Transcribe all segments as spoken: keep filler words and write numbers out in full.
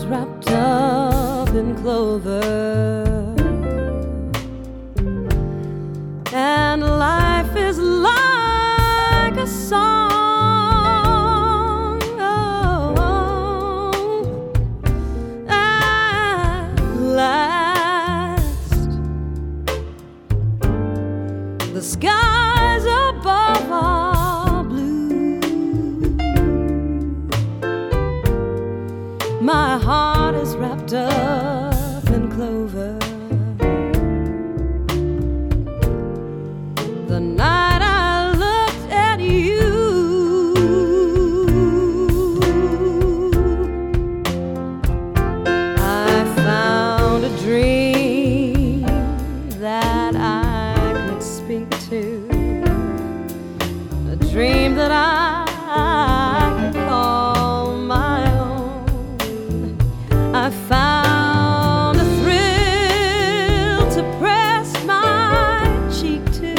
wrapped up in clover, and life is like a song. Oh, at last, the skies above are blue. My heart is wrapped up in clover. The night I looked at you, I found a dream that I could speak to, a dream that I could call my own. I found a thrill to press my cheek to,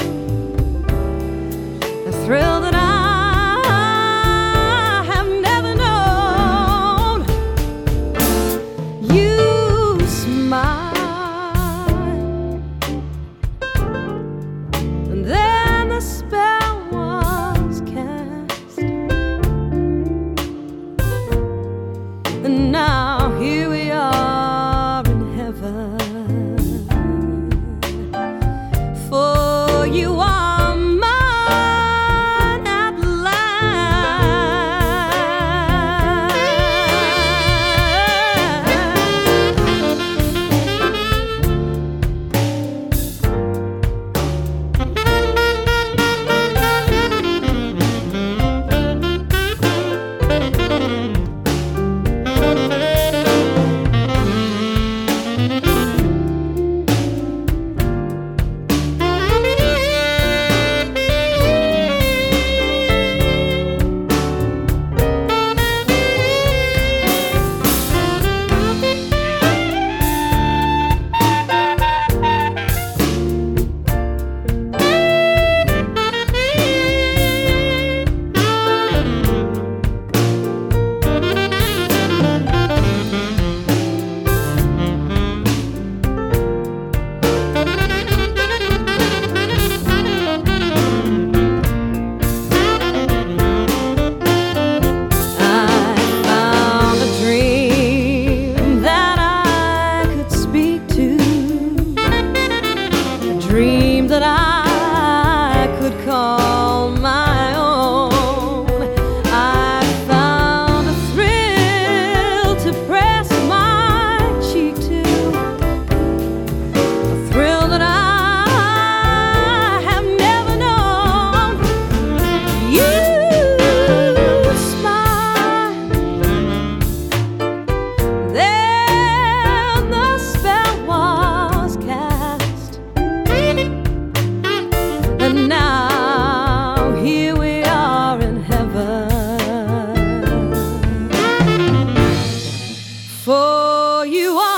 a thrill that I have never known. You smiled, and then the spell was cast, and now here we are in heaven. For you are mine at last. Dream that I could call my own. I found a thrill to press my cheek to, a thrill that I have never known. You smiled, then the spell was cast, and now here we are in heaven. For you are